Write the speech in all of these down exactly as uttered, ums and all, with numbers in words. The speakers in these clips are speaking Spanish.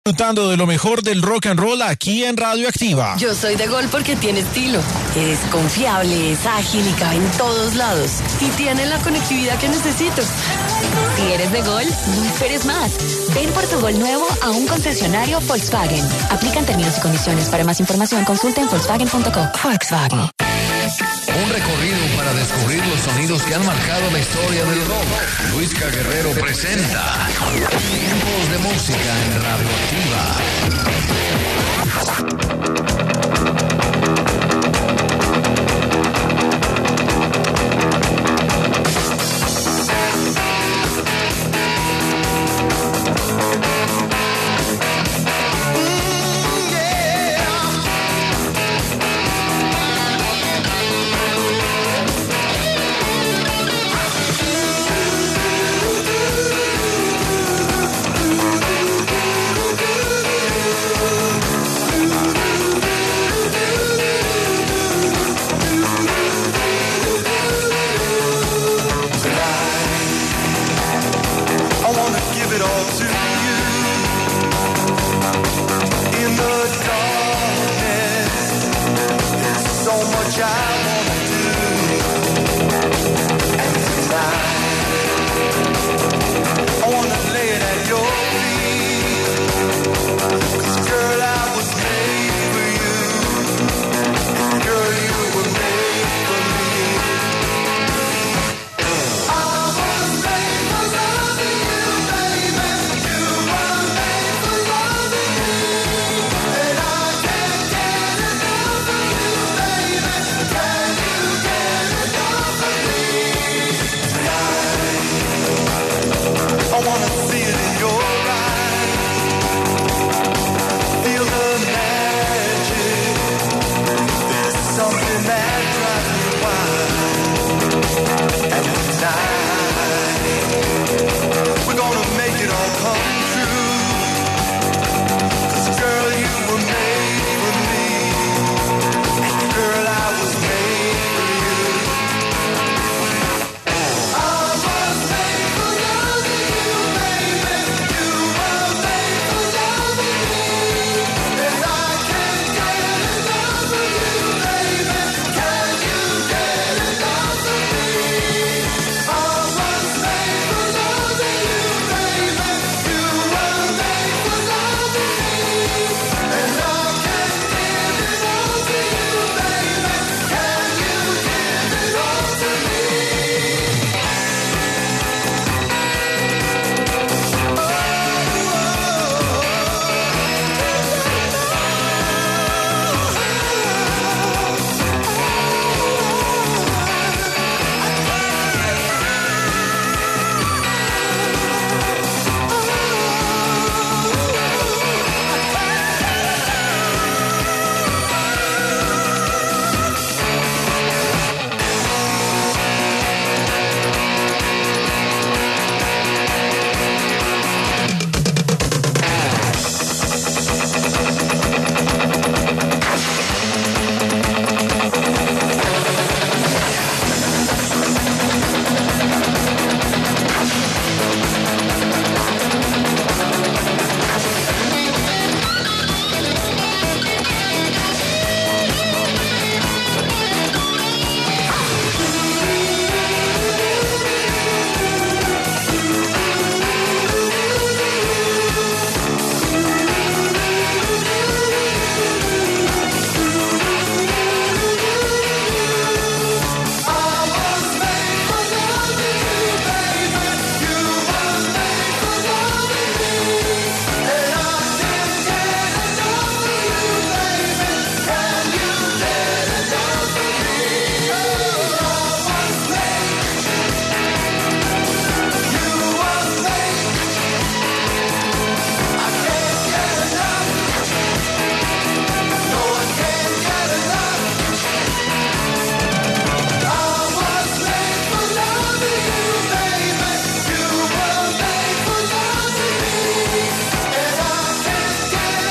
Disfrutando de lo mejor del rock and roll aquí en Radioactiva. Yo soy de Gol porque tiene estilo. Es confiable, es ágil y cabe en todos lados. Y tiene la conectividad que necesito. Si eres de Gol, no esperes más. Ven por tu Gol nuevo a un concesionario Volkswagen. Aplican términos y condiciones. Para más información, consulta en volkswagen punto co. Volkswagen. Un recorrido para descubrir los sonidos que han marcado la historia del rock. Luisca Guerrero presenta Tiempos de Música en Radioactiva.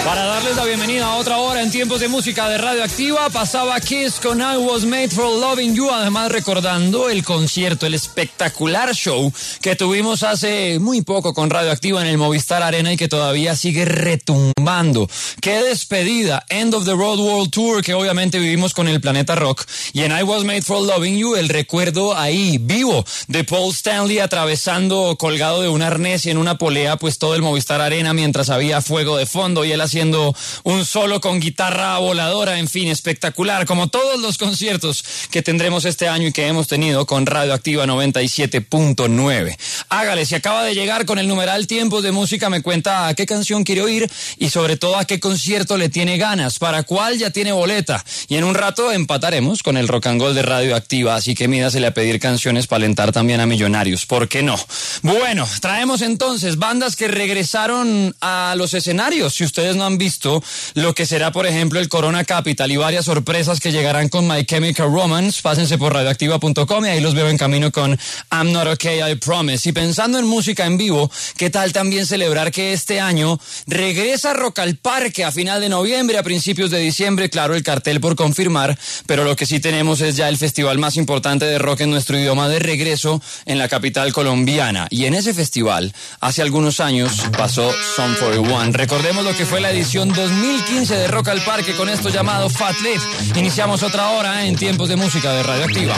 Para darles la bienvenida a otra hora en Tiempos de Música de Radioactiva, pasaba Kiss con I Was Made for Loving You, además recordando el concierto, el espectacular show que tuvimos hace muy poco con Radioactiva en el Movistar Arena y que todavía sigue retumbando. ¡Qué despedida! End of the Road World Tour que obviamente vivimos con el Planeta Rock, y en I Was Made for Loving You el recuerdo ahí, vivo, de Paul Stanley atravesando colgado de un arnés y en una polea pues todo el Movistar Arena mientras había fuego de fondo y él haciendo un solo con guitarra voladora, en fin, espectacular, como todos los conciertos que tendremos este año y que hemos tenido con Radioactiva noventa y siete punto nueve. Hágale, si acaba de llegar con el numeral Tiempos de Música, me cuenta a qué canción quiere oír y sobre todo a qué concierto le tiene ganas, para cuál ya tiene boleta, y en un rato empataremos con el Rock and Roll de Radioactiva, así que mídasele a pedir canciones para alentar también a Millonarios, ¿por qué no? Bueno, traemos entonces bandas que regresaron a los escenarios, si ustedes no han visto lo que será, por ejemplo, el Corona Capital y varias sorpresas que llegarán con My Chemical Romance, pásense por radioactiva punto com y ahí los veo en camino con I'm Not Okay, I Promise. Y pensando en música en vivo, ¿qué tal también celebrar que este año regresa Rock al Parque a final de noviembre, a principios de diciembre? Claro, el cartel por confirmar, pero lo que sí tenemos es ya el festival más importante de rock en nuestro idioma de regreso en la capital colombiana. Y en ese festival, hace algunos años, pasó Sum forty-one. Recordemos lo que fue la edición dos mil quince de Rock al Parque con esto llamado Fat Lip. Iniciamos otra hora en Tiempos de Música de Radioactiva.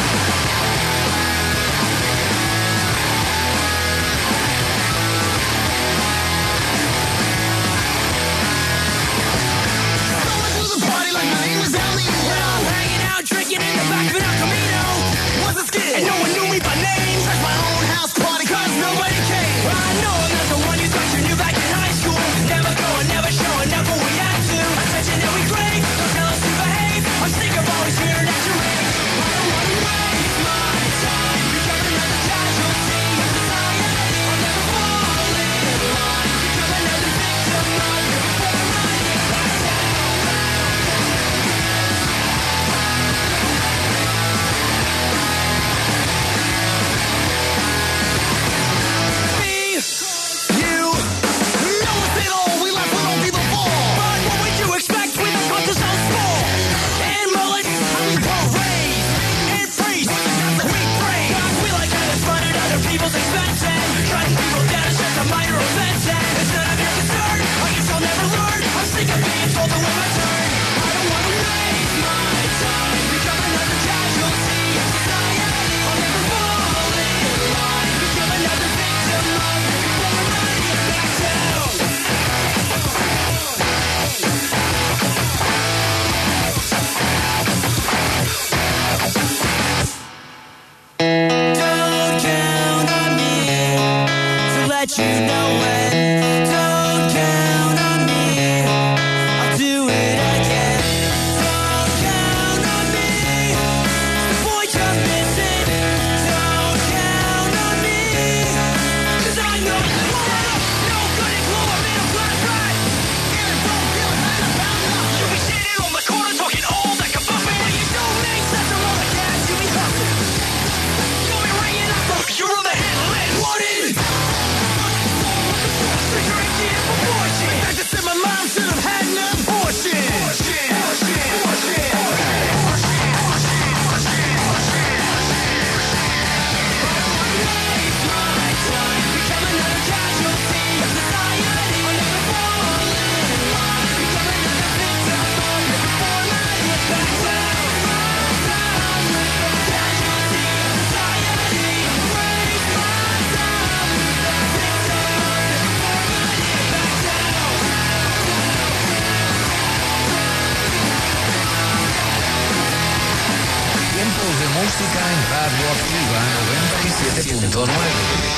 Radioactiva noventa y siete punto nueve.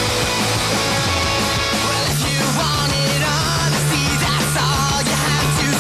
Well, if you want it honesty, that's all you have to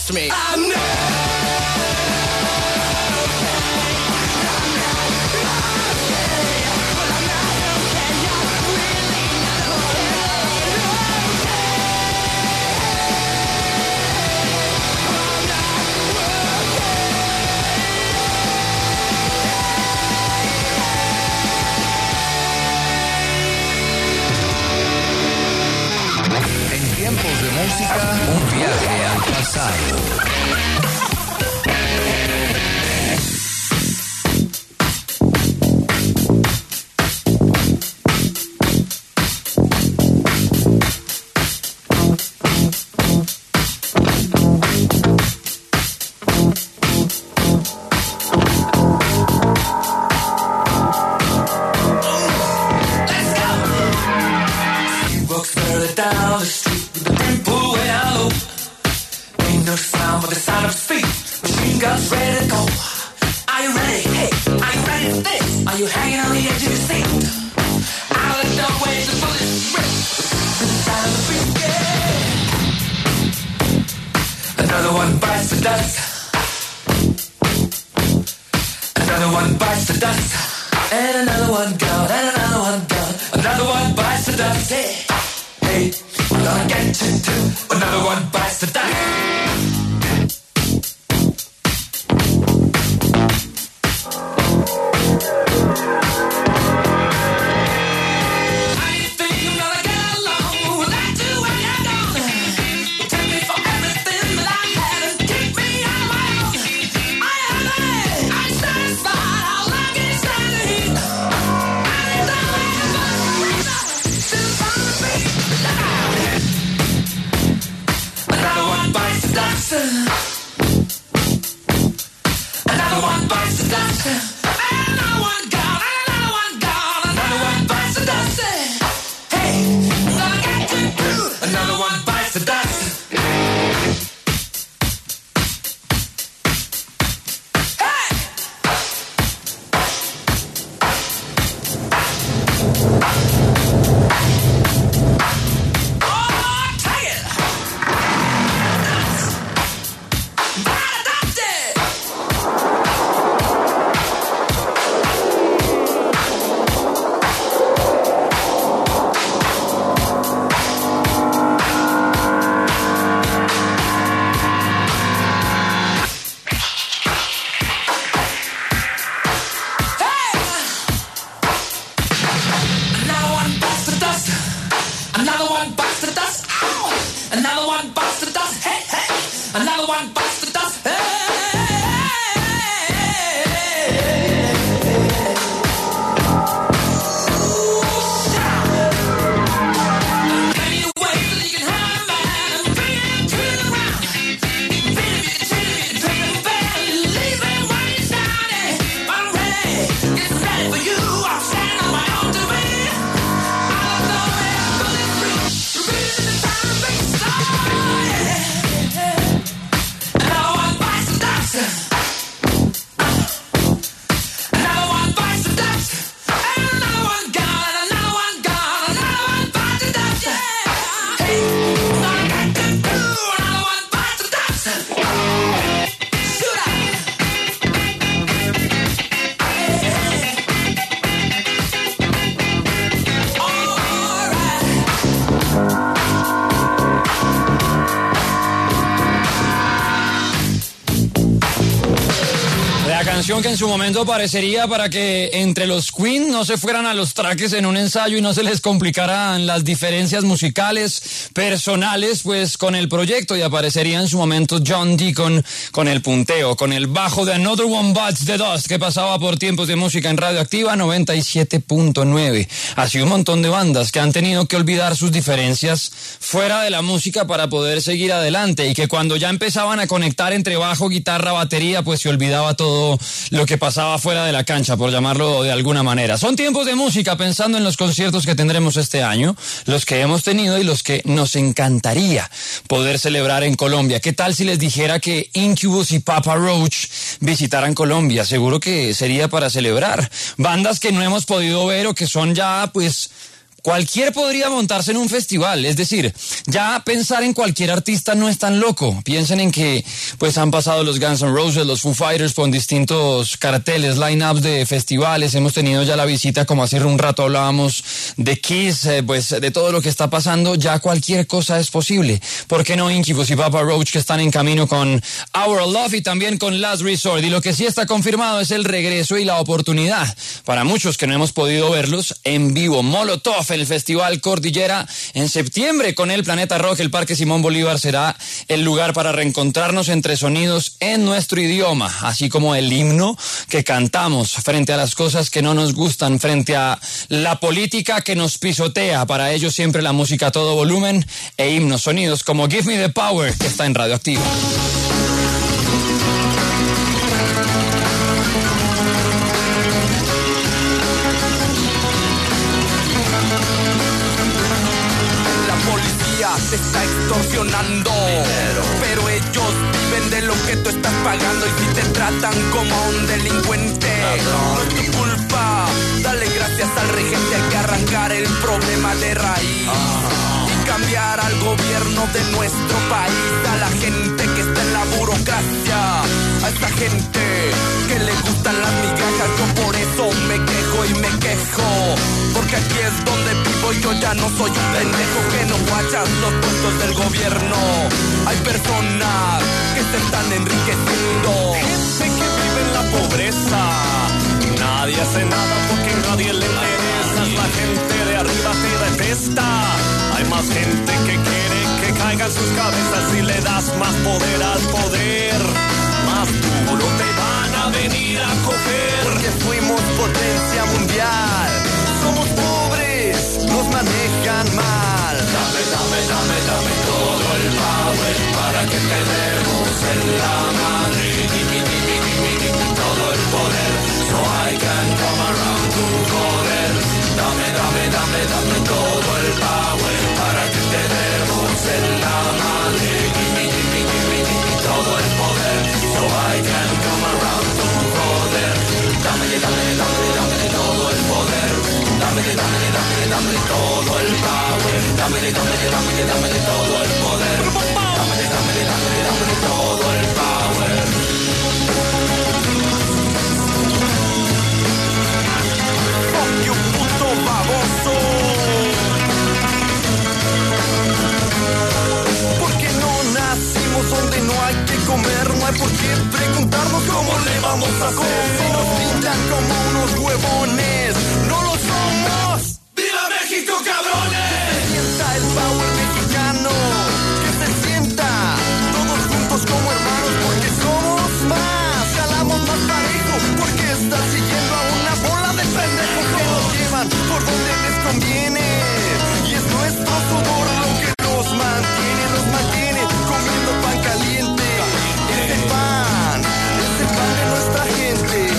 trust me. I know. Tiempos de música, un viaje al pasado. Que en su momento parecería para que entre los Queen no se fueran a los traques en un ensayo y no se les complicaran las diferencias musicales, personales, pues con el proyecto, y aparecería en su momento John Deacon con el punteo, con el bajo de Another One Bites the Dust, que pasaba por Tiempos de Música en Radioactiva noventa y siete punto nueve. Así un montón de bandas que han tenido que olvidar sus diferencias fuera de la música para poder seguir adelante, y que cuando ya empezaban a conectar entre bajo, guitarra, batería, pues se olvidaba todo lo que pasaba fuera de la cancha, por llamarlo de alguna manera. Son tiempos de música, pensando en los conciertos que tendremos este año, los que hemos tenido y los que nos encantaría poder celebrar en Colombia. ¿Qué tal si les dijera que Incubus y Papa Roach visitaran Colombia? Seguro que sería para celebrar. Bandas que no hemos podido ver o que son ya, pues, cualquier podría montarse en un festival. Es decir, ya pensar en cualquier artista no es tan loco. Piensen en que pues han pasado los Guns N' Roses, los Foo Fighters con distintos carteles, line-ups de festivales. Hemos tenido ya la visita, como hace un rato hablábamos, de Kiss, eh, pues de todo lo que está pasando. Ya cualquier cosa es posible. ¿Por qué no Incubus y Papa Roach, que están en camino con Our Love y también con Last Resort? Y lo que sí está confirmado es el regreso y la oportunidad para muchos que no hemos podido verlos en vivo. Molotov, el Festival Cordillera en septiembre con el Planeta Rock. El Parque Simón Bolívar será el lugar para reencontrarnos entre sonidos en nuestro idioma, así como el himno que cantamos frente a las cosas que no nos gustan, frente a la política que nos pisotea. Para ello siempre la música a todo volumen e himnos, sonidos como Give Me the Power, que está en Radioactiva. Te está extorsionando, pero ellos viven de lo que tú estás pagando. Y si te tratan como a un delincuente, no es tu culpa. Dale gracias al regente, hay que arrancar el problema de raíz y cambiar al gobierno de nuestro país. A la gente que está en la burocracia, a esta gente que le gustan las migajas. Yo por eso me quejo y me quejo, porque aquí es donde vivo y yo ya no soy un pendejo que no guachas los puestos del gobierno. Hay personas que se están enriqueciendo, gente que vive en la pobreza. Nadie hace nada porque nadie le interesa. La gente de arriba te detesta. Hay más gente que quiere que caigan sus cabezas. Si le das más poder al poder, más duro te van a venir a coger. Porque fuimos potencia mundial, somos pobres, nos manejan mal. Dame, dame, dame, dame todo el power para que te demos en la madre. Give me, give me, give me, give me todo el poder, so I can come around to joder. Dame, dame, dame, dame todo el power para que te demos en la madre. Give me, give me, give me, give me todo el poder, so I can come around to joder. Dame, dame, dame, dame todo el poder. Dame, dame, dame, dame todo el power. Dame, dame, dame, dame todo el poder. Dame, dame, dame, dame todo el power. Fuck you, puto baboso. Porque no nacimos donde no hay que comer. No hay por qué preguntarnos cómo le vamos a hacer. Si nos pintan como unos huevones, no lo somos. ¡Viva México, cabrones! Que se sienta el power mexicano, que se sienta todos juntos como hermanos, porque somos más, jalamos más parejo, porque estás siguiendo a una bola de pendejos que nos llevan por donde les conviene. Y es nuestro sudor lo que nos mantiene, nos mantiene comiendo pan caliente. Ese pan, ese pan de nuestra gente.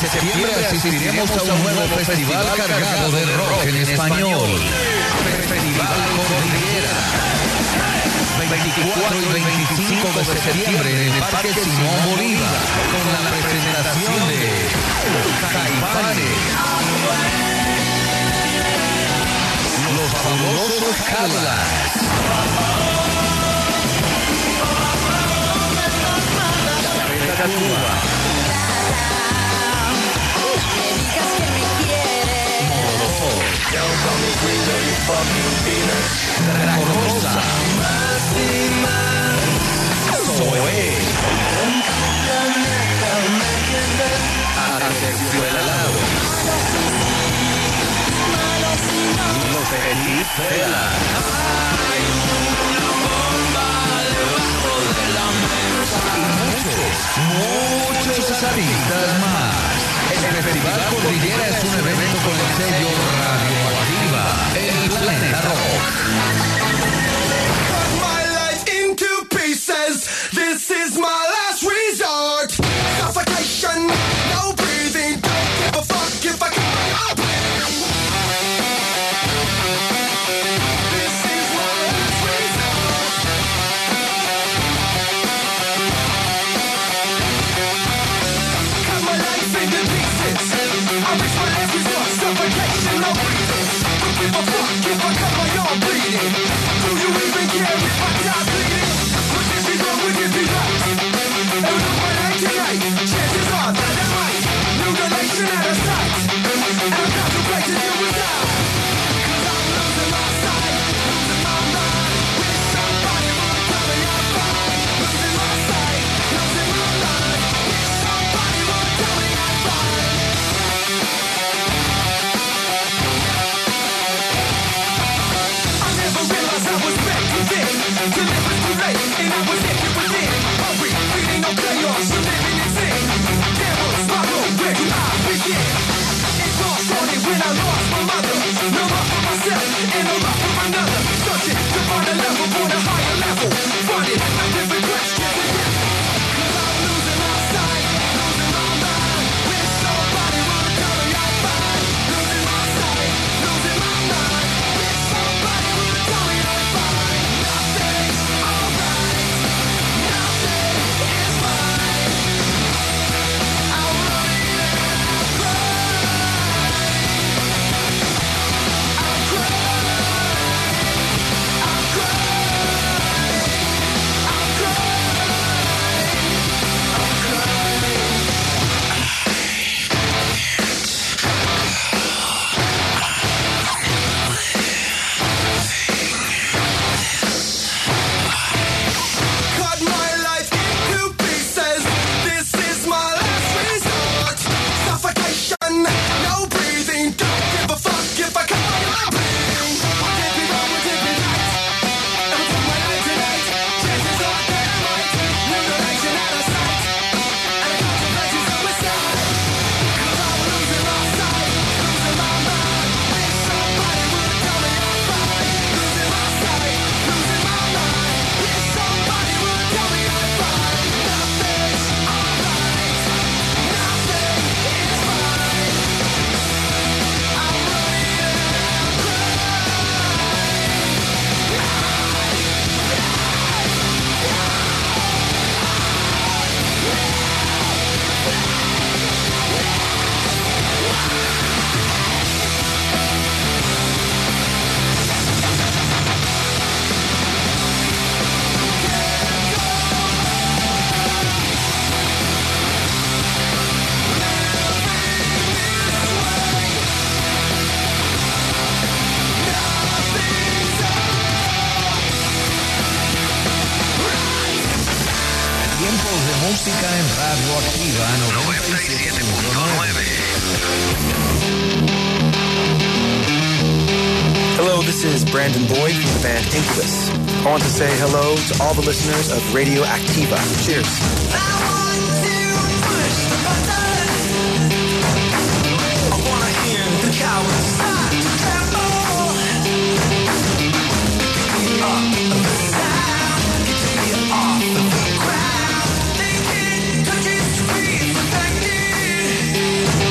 septiembre asistiremos a un nuevo festival cargado de rock en español. Festival Cordillera. veinticuatro y veinticinco de septiembre en el Parque Simón Bolívar, con la presentación de Caifanes, Los Fabulosos Cadillacs, Café Tacuba, Molotov, Dracorosa, Zoé, Aterciopelado, Los Petit Fela, y muchos, muchos artistas más. El Festival Cordillera es un evento con el sello Radioactiva, el Planeta Rock. This is my last resort. Suffocation, no breathing. Don't give a fuck if I come up. This is my last resort. Cut my life into pieces. I reach my last resort. Suffocation, no breathing. Don't give a fuck if I cut my arm bleeding. Do you even care if I die bleeding? Would it be right? And look my night tonight. Chances are that I might. Mutilation out of sight. And I'm contemplating suicide. Cause I'm losing my sight. Losing my mind. Wish somebody would tell me I'm fine. Losing my sight. Losing my mind. Wish somebody would tell me I'm fine. I never realized I was back to this. Till it was too late. And I was naked within. Hungry, feeding on chaos, and living in sin. Devils, my road, where do I begin? It lost on it when I lost my mother. No love for myself, and no love for another. Searching to find a level for the higher level. Finding a different questions again. Cause I'm losing my sight, losing my mind. Wish somebody would tell me I'm fine. Losing my sight, losing my mind. Wish somebody would tell me I'm fine. Nothing's alright. Nothing is mine. I'm running and I cry. I'm crying. I'm crying. I'm crying. I'm crying. Cut my life into pieces. This is my last resort. Suffocation, no breathing. Don't give a fuck if I cut my own bleeding. Did me wrong or did me right? Ever took my life tonight? Chances are that I might. Mutilation out of sight. And I'm contemplating suicide. Cause I'm losing my sight. Losing my mind. Wish somebody would tell me I'm fine. Losing my sight. Losing my mind. Wish somebody would tell me I'm fine. Nothing's alright. Nothing is mine. I'm running and I Tiempos de música en Radioactiva noventa y siete punto nueve. Hello, this is Brandon Boyd from the band Incubus. I want to say hello to all the listeners of Radio Activa. Cheers. Thinking, touching, sweet, perfected.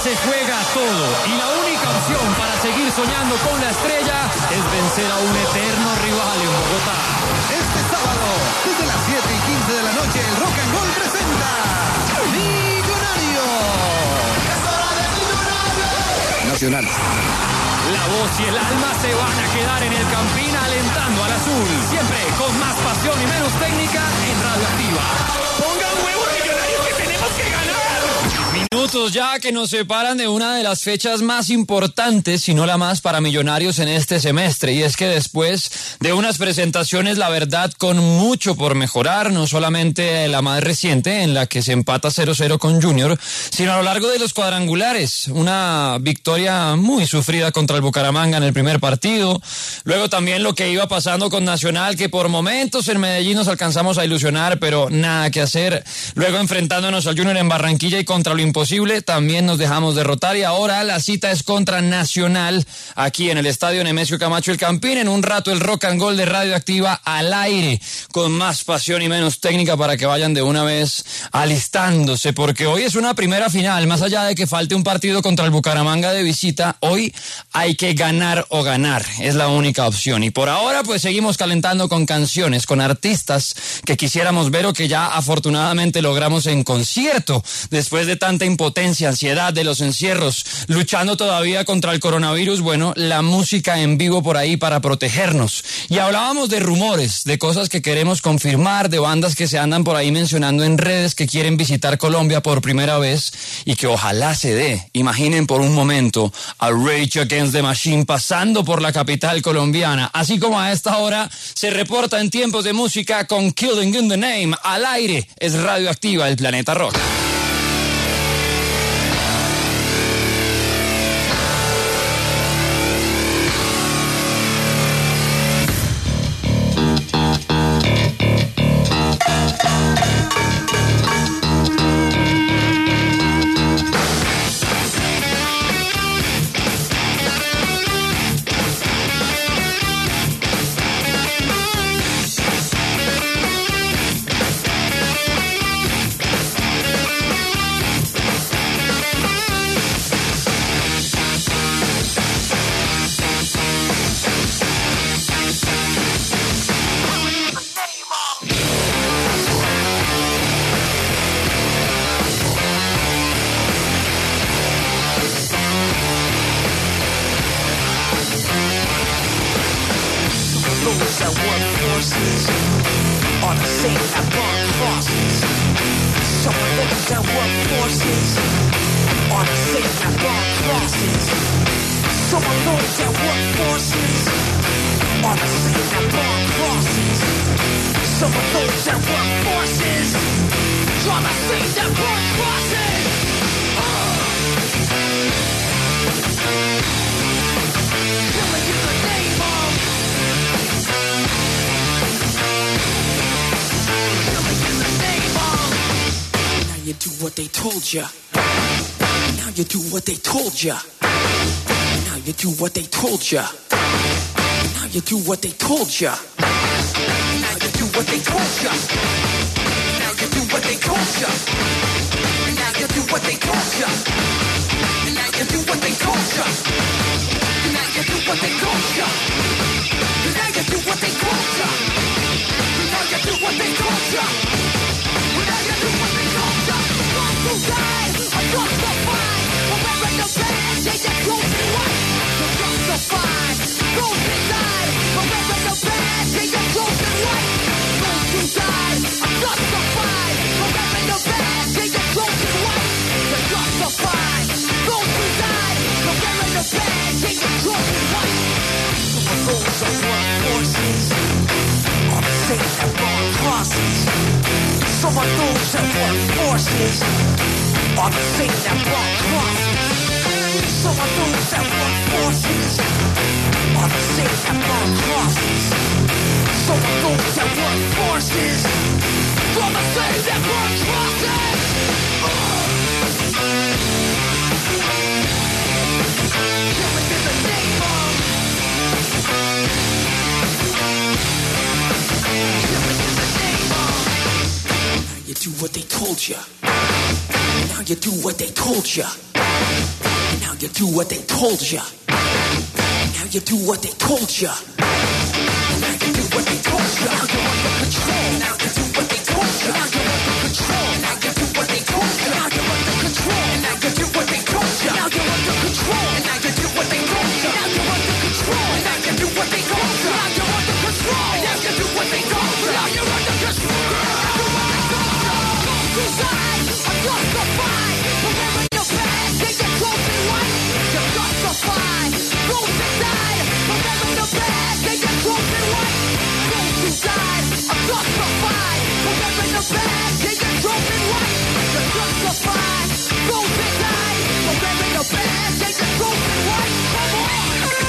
se juega todo y la única opción para seguir soñando con la estrella es vencer a un eterno rival en Bogotá. Este sábado, desde las siete y quince de la noche, el Rock and Roll presenta Millonario. ¡Es hora de Millonario! Nacional. La voz y el alma se van a quedar en el Campín alentando al azul. Siempre con más pasión y menos técnica en Radioactiva. ¡Pongan huevos, Millonarios, que tenemos que ganar! Minutos ya que nos separan de una de las fechas más importantes, si no la más, para Millonarios en este semestre. Y es que después de unas presentaciones, la verdad, con mucho por mejorar, no solamente la más reciente, en la que se empata cero cero con Junior, sino a lo largo de los cuadrangulares. Una victoria muy sufrida contra el Bucaramanga en el primer partido. Luego también lo que iba pasando con Nacional, que por momentos en Medellín nos alcanzamos a ilusionar, pero nada que hacer. Luego enfrentándonos al Junior en Barranquilla y contra lo imposible, también nos dejamos derrotar. Y ahora la cita es contra Nacional, aquí en el Estadio Nemesio Camacho El Campín. En un rato el Rock and Roll de Radioactiva al aire, con más pasión y menos técnica, para que vayan de una vez alistándose, porque hoy es una primera final. Más allá de que falte un partido contra el Bucaramanga de visita, hoy hay que ganar o ganar, es la única opción. Y por ahora pues seguimos calentando con canciones, con artistas que quisiéramos ver o que ya afortunadamente logramos en concierto, después de tanta impotencia, ansiedad de los encierros, luchando todavía contra el coronavirus. Bueno, la música en vivo por ahí para protegernos. Y hablábamos de rumores, de cosas que queremos confirmar, de bandas que se andan por ahí mencionando en redes que quieren visitar Colombia por primera vez y que ojalá se dé. Imaginen por un momento a Rage Against the Machine pasando por la capital colombiana, así como a esta hora se reporta en Tiempos de Música con Killing in the Name. Al aire es Radioactiva, el Planeta Rock. Ya. Now you do what they told ya. Now you do what they told ya. Now you do what they told ya. Now you do what they told ya. Now you do what they told ya. Now you do what they told ya. Now you do what they told ya. Now you do what they told ya. Now you do what they told ya. Now you do what they told ya. Now you do what they told ya. Who died? I'm justified. I'm wearing the badge, they just close and white. I'm justified. Those that died. I'm wearing the badge, they just close and white. Those who died. I'm justified. I'm wearing the badge, they just close and white. I'm justified. Those who died. I'm wearing the badge, they just close and white. Some of those are workforces. All the same that wrong crosses. Some of those that work forces are the same that brought crosses. Some of those that work forces are the same that brought crosses. Some of those that work forces are the same that brought crosses. Killing in the name of. Killing in the name of. You do what they told ya. Now you do what they told ya. you do what they told ya. Now you do what they told ya. Now you do what they told ya. Now you're under control. Now you do what they told ya. Now you're under control. Now you do what they told ya. Now you're under control. Now you do what they told ya. Now you're under control. Now you do what they told ya. Now you're under control. Now you do what they told ya. Now you're under control. Now you do what they told ya. Now you're under control. I'm justified. Remember your past. Take your trophy one. You're justified. Those that died. Remember the past. Take your trophy one. Those who died. I'm justified. Remember the past. Take your trophy one. You're justified. Those that died. Remember the past. Take your trophy one. Come on.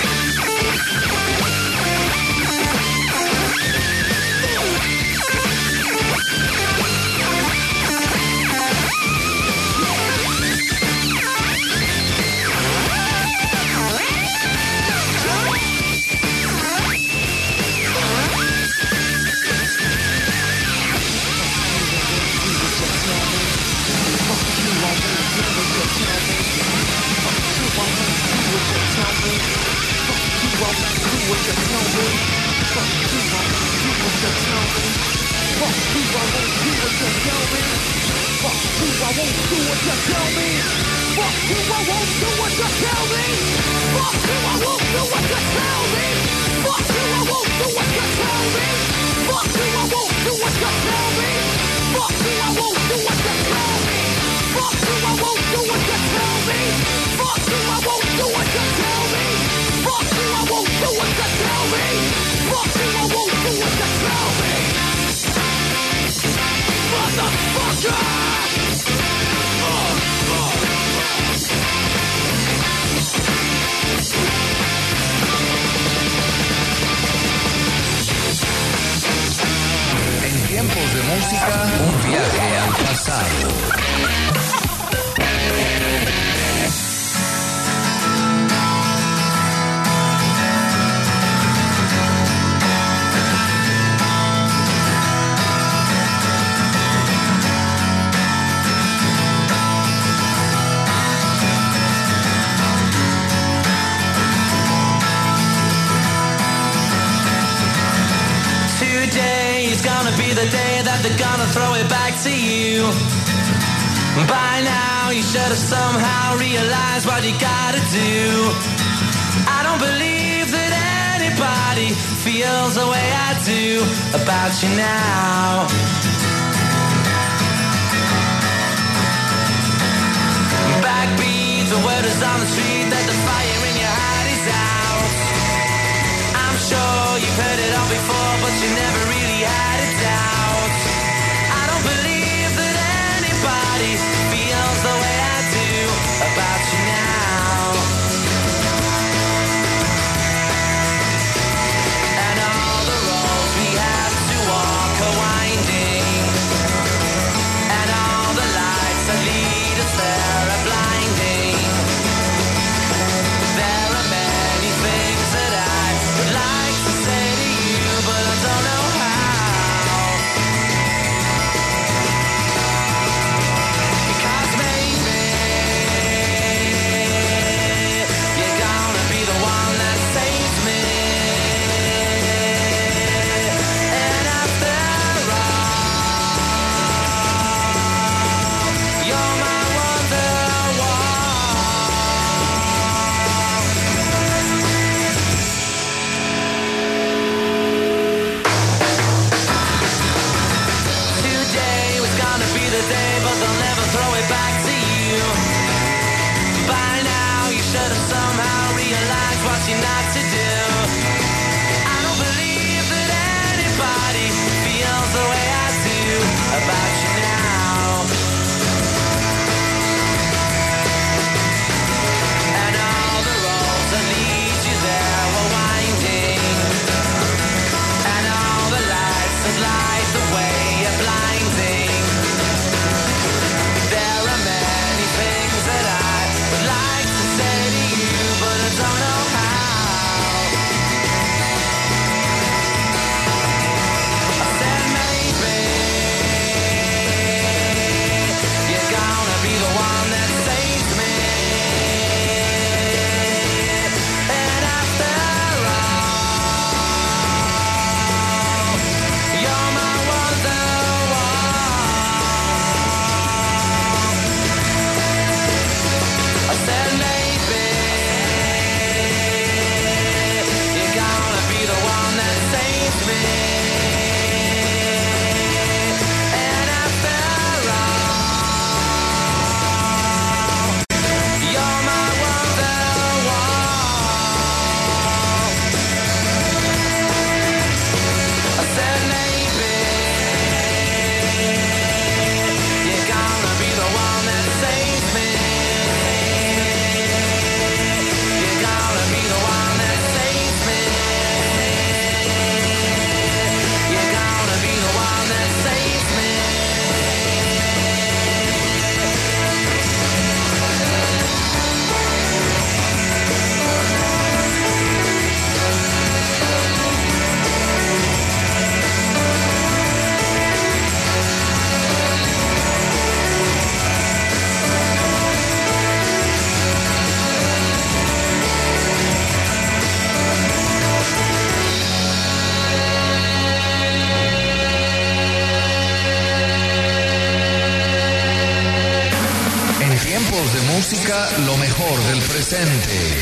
En tiempos de música, un viaje al pasado. Today's gonna be the day that they're gonna throw it back to you. By now you should have somehow realized what you gotta do. I don't believe that anybody feels the way I do about you now. Backbeat, the word is on the street that the fire in your heart is out. I'm sure you've heard it all before, but you never really had a doubt. I don't believe that anybody feels the way I do about you now. And all the roads we have to walk are winding, and all the lights that lead us there are blinding. There are many things that I would like to say to you, but I don't know how. Because maybe you're gonna be the one that saves me. And after all, you're my wonderwall. Today was gonna be the day, but they'll never throw it back to you. By now you should have somehow realized what you're not to do. I don't believe that anybody feels the way I do about you now. And all the roads that lead you there were winding, and all the lights that light the way are blinding. There are many things that I would like to say to you, but I don't know how. tiempos de música, lo mejor del presente.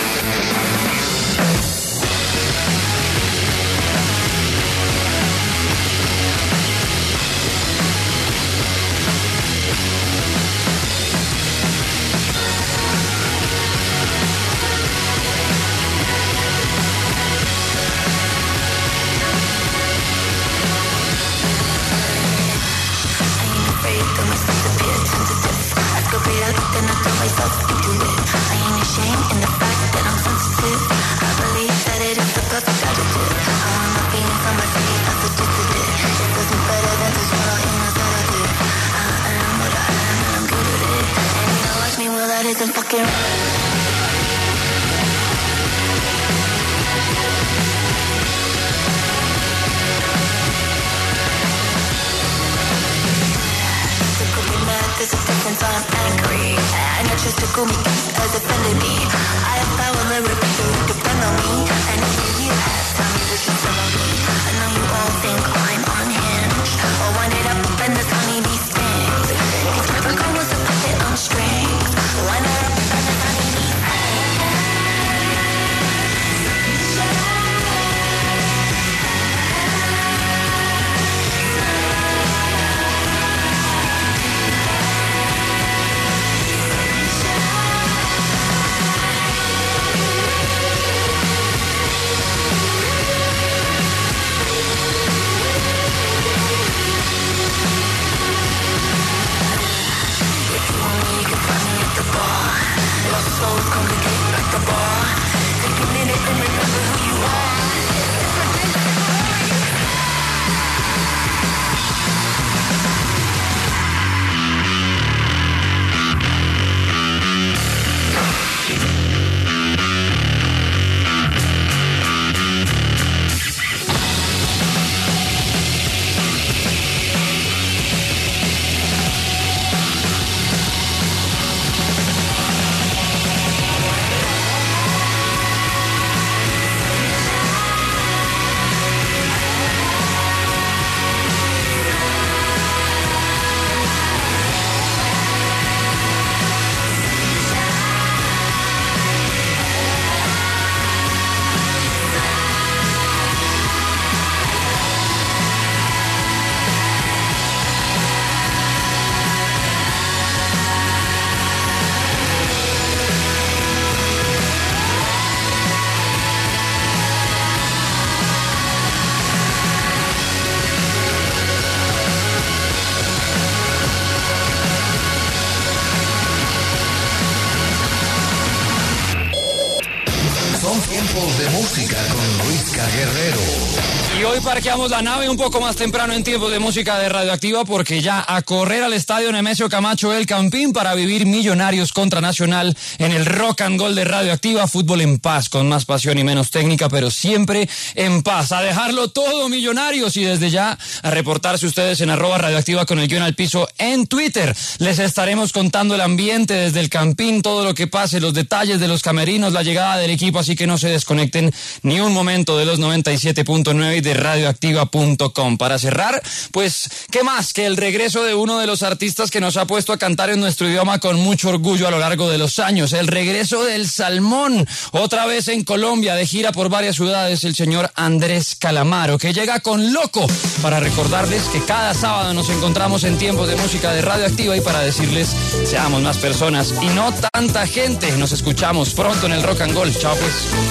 De música con Luisca Guerrero. Y hoy parqueamos la nave un poco más temprano en tiempos de música de Radioactiva porque ya a correr al estadio Nemesio Camacho El Campín para vivir Millonarios contra Nacional en el Rock and Roll de Radioactiva. Fútbol en paz, con más pasión y menos técnica, pero siempre en paz. A dejarlo todo, Millonarios, y desde ya a reportarse ustedes en arroba Radioactiva con el guión al piso en Twitter. Les estaremos contando el ambiente desde el Campín, todo lo que pase, los detalles de los camerinos, la llegada del equipo, así que no se desconecten ni un momento de los noventa y siete punto nueve y de radioactiva punto com. Para cerrar, pues, ¿qué más que el regreso de uno de los artistas que nos ha puesto a cantar en nuestro idioma con mucho orgullo a lo largo de los años? El regreso del Salmón, otra vez en Colombia, de gira por varias ciudades, el señor Andrés Calamaro, que llega con Loco para recordarles que cada sábado nos encontramos en tiempos de música de Radioactiva y para decirles, seamos más personas y no tanta gente. Nos escuchamos pronto en el Rock and Roll. Chao, pues.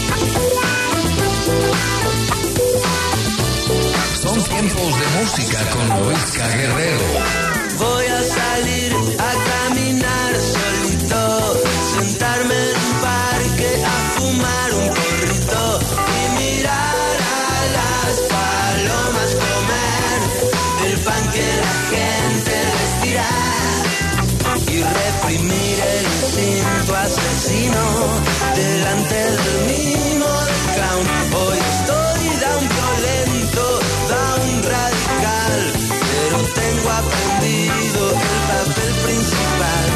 Son tiempos de música con Luisca Guerrero. Voy a salir a caminar solito, sentarme en un parque a fumar un porrito y mirar a las palomas comer el pan que la gente respira y reprimir el instinto asesino delante del mimo del clown. Hoy estoy da un violento, da un radical, pero tengo aprendido el papel principal.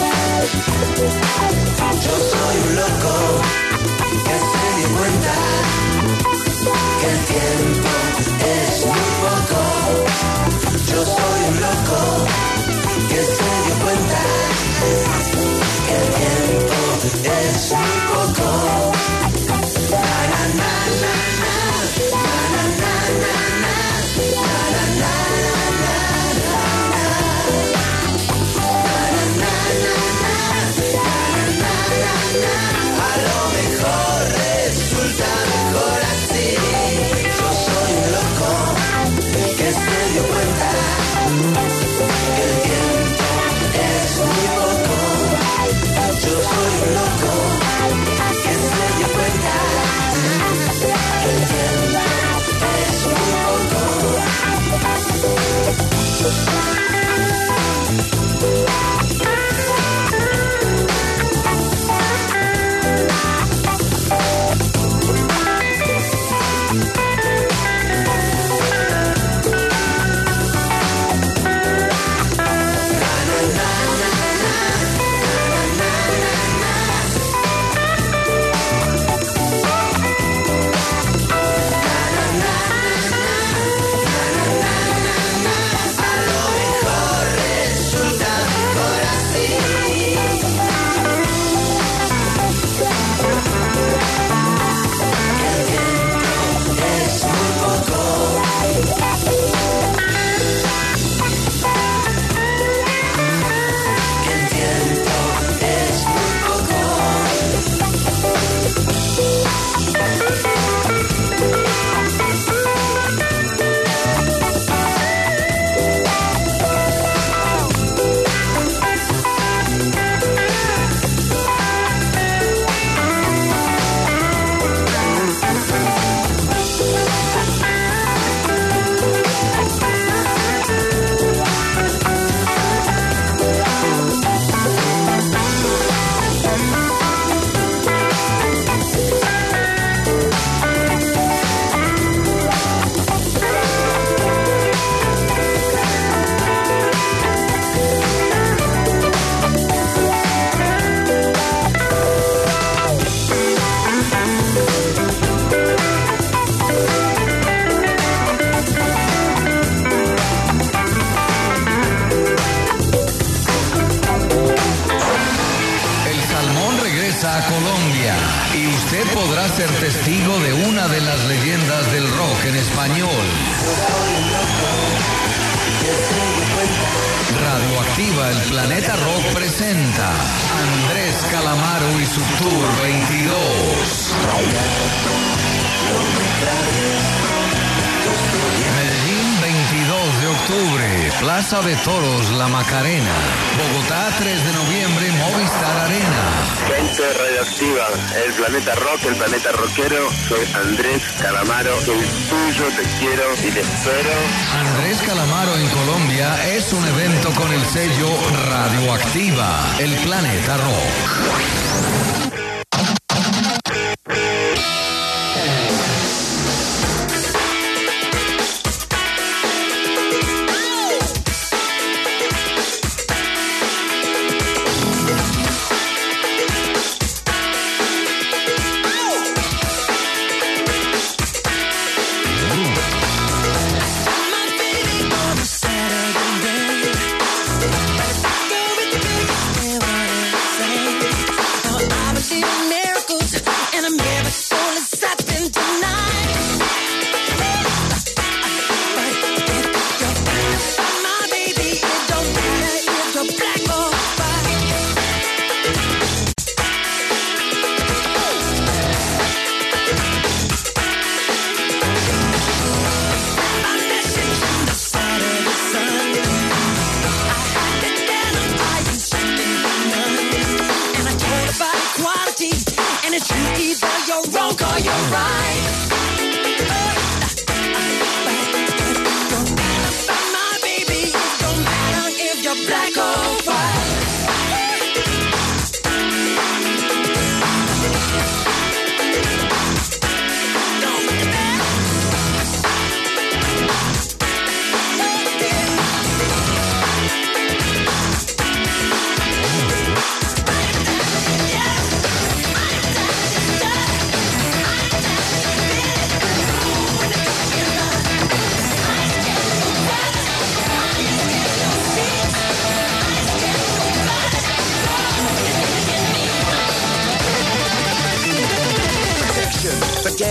Yo soy un loco que se dio cuenta que el tiempo es muy poco. Yo soy un loco que se dio cuenta es muy poco. Na, na, na, na, na. Na, na, na, na, na. Na, na, na, na, na, na. Na, na, na, na, na. Na, na, na, na. A lo mejor resulta mejor así. Yo soy un loco que se dio cuenta que el tiempo es muy poco. Yo soy un loco que se dio cuenta que el tiempo es muy poco. A Colombia y usted podrá ser testigo de una de las leyendas del rock en español. Radioactiva, el Planeta Rock presenta Andrés Calamaro y su Tour veintidós. Medellín, veintidós de octubre, Plaza de Toros, La Macarena. Bogotá, tres de noviembre, Movistar Arena. Gente radioactiva, el Planeta Rock, el Planeta Rockero. Soy Andrés Calamaro, el tuyo, te quiero y te espero. Andrés Calamaro en Colombia es un evento con el sello Radioactiva, el Planeta Rock.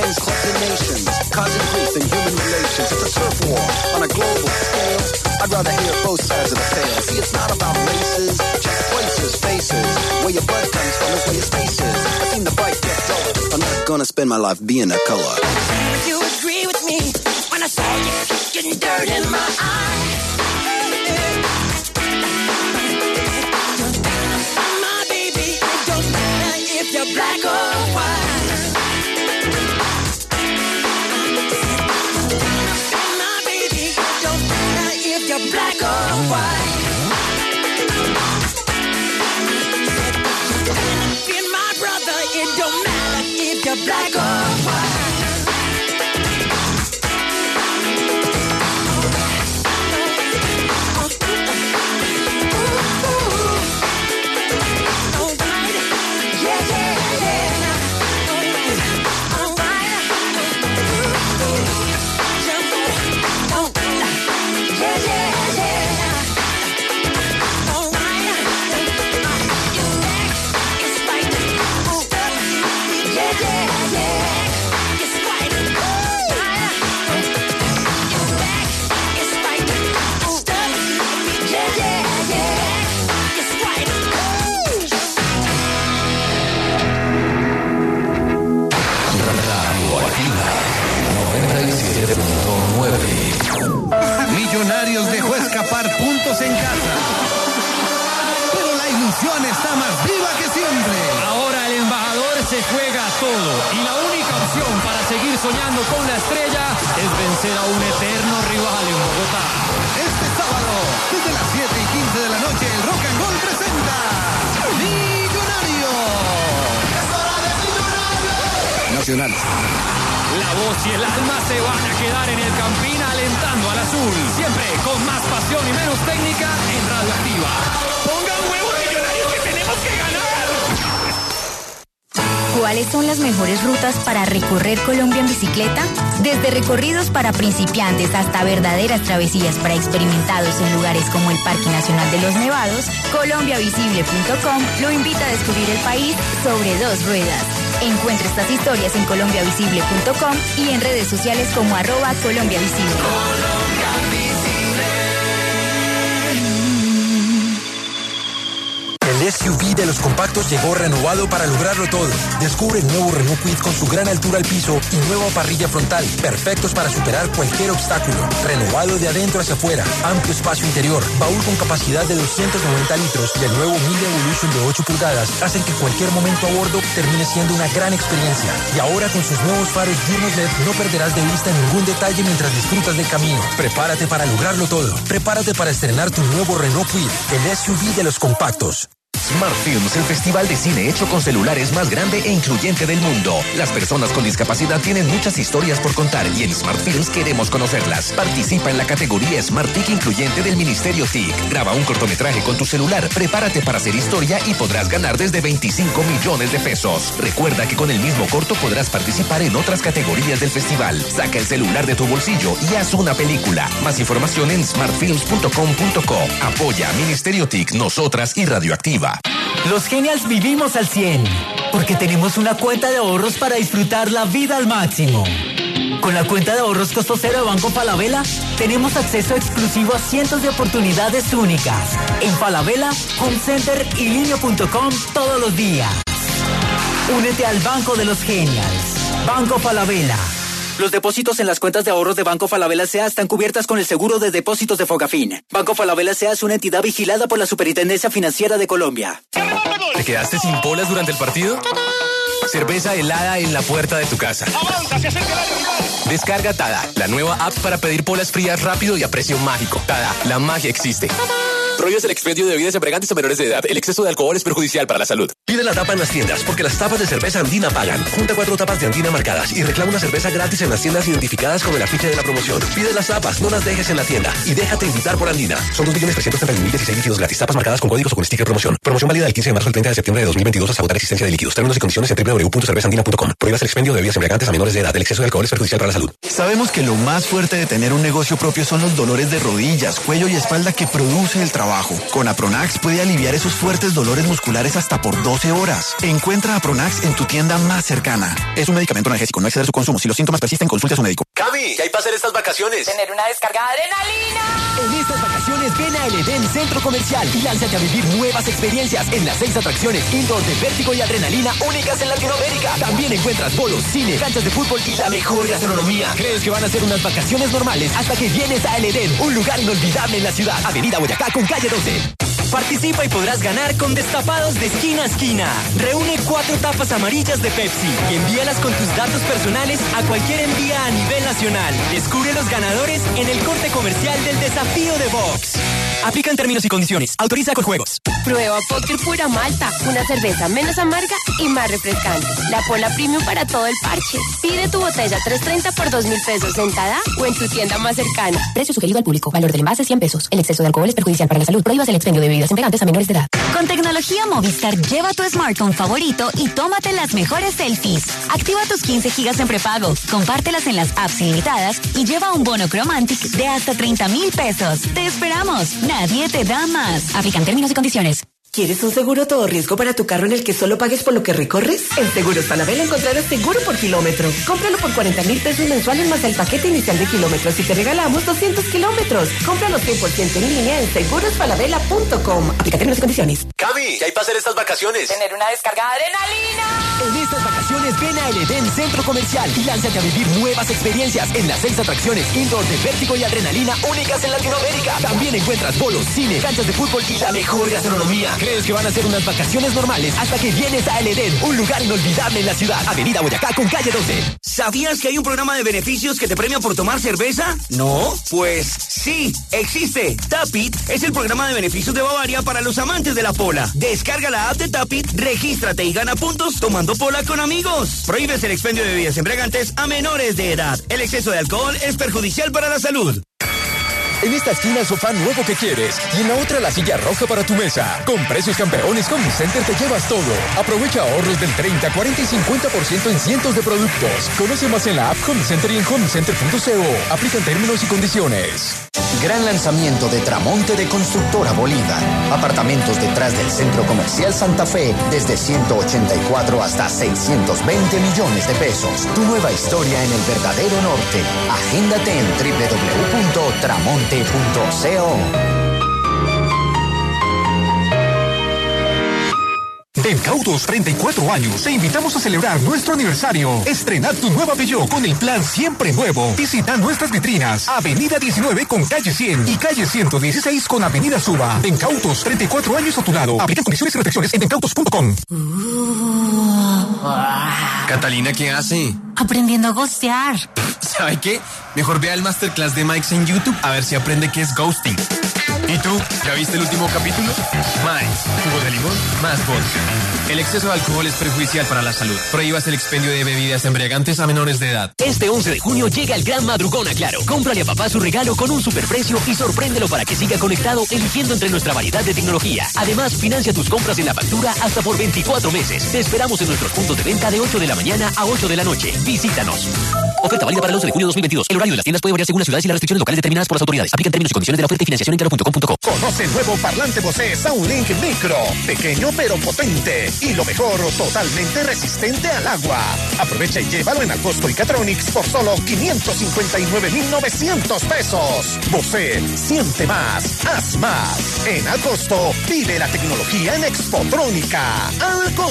gangs clutching nations, causing grief in human relations. It's a turf war on a global scale. I'd rather hear both sides of the tale. See, it's not about races, just places, faces. Where your blood comes from is where your space is. I've seen the fight get dull. I'm not gonna spend my life being a color. If you agree with me when I saw you kicking dirt in my eyes. My baby, it don't matter if you're black or white. My baby, it don't matter if you're black or white. Being my brother, it don't matter if you're black or white. Millonarios dejó escapar puntos en casa, pero la ilusión está más viva que siempre. Ahora el embajador se juega todo y la única opción para seguir soñando con la estrella es vencer a un eterno rival en Bogotá. Este sábado, desde las siete y quince de la noche, el Rock and Roll presenta Millonario. ¡Es hora de Millonario! Nacional. La voz y el alma se van a quedar en el Campín alentando al azul. Siempre con más pasión y menos técnica en Radioactiva. ¡Pongan huevo, Millonarios, que tenemos que ganar! ¿Cuáles son las mejores rutas para recorrer Colombia en bicicleta? Desde recorridos para principiantes hasta verdaderas travesías para experimentados en lugares como el Parque Nacional de los Nevados, colombia visible punto com lo invita a descubrir el país sobre dos ruedas. Encuentra estas historias en colomia visible punto com y en redes sociales como arroba Colombia Visible. El S U V de los compactos llegó renovado para lograrlo todo. Descubre el nuevo Renault Kwid con su gran altura al piso y nueva parrilla frontal, perfectos para superar cualquier obstáculo. Renovado de adentro hacia afuera, amplio espacio interior, baúl con capacidad de doscientos noventa litros y el nuevo Mille Evolution de ocho pulgadas hacen que cualquier momento a bordo termine siendo una gran experiencia. Y ahora con sus nuevos faros Dirnos L E D no perderás de vista ningún detalle mientras disfrutas del camino. Prepárate para lograrlo todo. Prepárate para estrenar tu nuevo Renault Kwid, el S U V de los compactos. Smart Films, el festival de cine hecho con celulares más grande e incluyente del mundo. Las personas con discapacidad tienen muchas historias por contar y en Smart Films queremos conocerlas. Participa en la categoría Smart T I C incluyente del Ministerio T I C. Graba un cortometraje con tu celular, prepárate para hacer historia y podrás ganar desde veinticinco millones de pesos. Recuerda que con el mismo corto podrás participar en otras categorías del festival. Saca el celular de tu bolsillo y haz una película. Más información en smart films punto com punto co. Apoya Ministerio T I C, nosotras y Radioactiva. Los Genials vivimos al cien, porque tenemos una cuenta de ahorros para disfrutar la vida al máximo. Con la cuenta de ahorros costo cero de Banco Falabella, tenemos acceso exclusivo a cientos de oportunidades únicas. En Falabella, Home Center y linio punto com todos los días. Únete al Banco de los Genials. Banco Falabella. Los depósitos en las cuentas de ahorros de Banco Falabella S A están cubiertas con el seguro de depósitos de Fogafín. Banco Falabella S A es una entidad vigilada por la Superintendencia Financiera de Colombia. ¿Te quedaste sin polas durante el partido? Cerveza helada en la puerta de tu casa. Descarga Tada, la nueva app para pedir polas frías rápido y a precio mágico. Tada, la magia existe. Prohíbes el expendio de bebidas embriagantes a menores de edad. El exceso de alcohol es perjudicial para la salud. Pide la tapa en las tiendas, porque las tapas de cerveza Andina pagan. Junta cuatro tapas de Andina marcadas y reclama una cerveza gratis en las tiendas identificadas con el afiche de la promoción. Pide las tapas, no las dejes en la tienda y déjate invitar por Andina. Son dos millones trescientos treinta y un mil dieciséis líquidos gratis. Tapas marcadas con códigos o con sticker promoción. Promoción válida del quince de marzo al treinta de septiembre de dos mil veintidós hasta agotar existencia de líquidos. Términos y condiciones en doble u doble u doble u punto cerveza andina punto com. Prohíbas el expendio de bebidas embriagantes a menores de edad. El exceso de alcohol es perjudicial para la salud. Sabemos que lo más fuerte de tener un negocio propio son los dolores de rodillas, cuello y espalda que produce el trabajo. Con Apronax puede aliviar esos fuertes dolores musculares hasta por doce horas. Encuentra Apronax en tu tienda más cercana. Es un medicamento analgésico, no exceder su consumo. Si los síntomas persisten, consulte a su médico. Cami, ¿qué hay para hacer estas vacaciones? Tener una descarga de adrenalina. En estas vacaciones ven a El Edén Centro Comercial y lánzate a vivir nuevas experiencias en las seis atracciones indoor de vértigo y adrenalina únicas en Latinoamérica. También encuentras bolos, cine, canchas de fútbol y la mejor gastronomía. ¿Crees que van a ser unas vacaciones normales hasta que vienes a El Edén, un lugar inolvidable en la ciudad? Avenida Boyacá con calle doce. Participa y podrás ganar con destapados de esquina a esquina. Reúne cuatro tapas amarillas de Pepsi y envíalas con tus datos personales a cualquier envía a nivel nacional. Descubre los ganadores en el corte comercial del desafío de Vox. Aplica en términos y condiciones. Autoriza con juegos. Prueba Póker Pura Malta, una cerveza menos amarga y más refrescante. La Pola Premium para todo el parche. Pide tu botella tres treinta por dos mil pesos en Tada o en tu tienda más cercana. Precio sugerido al público. Valor del envase cien pesos. El exceso de alcohol es perjudicial para la salud. Prohíbas el expendio de bebidas embriagantes a menores de edad. Con tecnología Movistar, lleva tu smartphone favorito y tómate las mejores selfies. Activa tus quince gigas en prepago, compártelas en las apps ilimitadas y lleva un bono Chromantic de hasta treinta mil pesos. ¡Te esperamos! Nadie te da más. Aplican términos y condiciones. ¿Quieres un seguro todo riesgo para tu carro en el que solo pagues por lo que recorres? En Seguros Falabella encontrarás seguro por kilómetro. Cómpralo por cuarenta mil pesos mensuales más el paquete inicial de kilómetros y te regalamos doscientos kilómetros. Cómpralo cien por ciento en línea en seguros falabella punto com. Aplica términos y condiciones. Cami, ¿qué hay para hacer estas vacaciones? Tener una descarga de adrenalina. En estas vacaciones ven a El Edén Centro Comercial y lánzate a vivir nuevas experiencias en las seis atracciones indoor de vértigo y adrenalina únicas en Latinoamérica. También encuentras bolos, cine, canchas de fútbol y la mejor gastronomía. ¿Crees que van a ser unas vacaciones normales hasta que vienes a El Edén, un lugar inolvidable en la ciudad? Avenida Boyacá con calle doce. ¿Sabías que hay un programa de beneficios que te premia por tomar cerveza? ¿No? Pues sí, existe. Tapit es el programa de beneficios de Bavaria para los amantes de la pola. Descarga la app de Tapit, regístrate y gana puntos tomando pola con amigos. Prohíbes el expendio de bebidas embriagantes a menores de edad. El exceso de alcohol es perjudicial para la salud. En esta esquina el sofá nuevo que quieres y en la otra la silla roja para tu mesa. Con precios campeones Home Center te llevas todo. Aprovecha ahorros del treinta, cuarenta y cincuenta por ciento en cientos de productos. Conoce más en la app Home Center y en home center punto co. Aplican términos y condiciones. Gran lanzamiento de Tramonte de Constructora Bolívar. Apartamentos detrás del Centro Comercial Santa Fe desde ciento ochenta y cuatro hasta seiscientos veinte millones de pesos. Tu nueva historia en el verdadero norte. Agéndate en doble u doble u doble u punto tramonte punto co. En Cautos treinta y cuatro años, te invitamos a celebrar nuestro aniversario. Estrena tu nueva Peugeot con el plan Siempre Nuevo. Visita nuestras vitrinas. Avenida diecinueve con calle cien y calle ciento dieciséis con Avenida Suba. En Cautos, treinta y cuatro años a tu lado. Aplica condiciones y restricciones en encautos punto com. Catalina, ¿qué hace? Aprendiendo a ghostear. ¿Sabe qué? Mejor vea el masterclass de Mike en YouTube a ver si aprende qué es ghosting. ¿Y tú? ¿Ya viste el último capítulo? Mike, jugo de limón más vodka. El exceso de alcohol es perjudicial para la salud. Prohíbas el expendio de bebidas embriagantes a menores de edad. Este once de junio llega el gran madrugón a Claro. Cómprale a papá su regalo con un superprecio y sorpréndelo para que siga conectado eligiendo entre nuestra variedad de tecnología. Además, financia tus compras en la factura hasta por veinticuatro meses. Te esperamos en nuestros puntos de venta de ocho de la mañana a ocho de la noche. Visítanos. Oferta válida para el once de junio de dos mil veintidós. El horario de las tiendas puede variar según las ciudades y las restricciones locales determinadas por las autoridades. Aplican términos y condiciones de la oferta y financiación en claro punto com punto co. Conoce el nuevo parlante Bose Soundlink Micro. Pequeño pero potente. Y lo mejor, totalmente resistente al agua. Aprovecha y llévalo en Alcosto y Catronics por solo quinientos cincuenta y nueve mil novecientos pesos. Bose, siente más, haz más. En Alcosto, vive la tecnología en Expotrónica. Alcosto.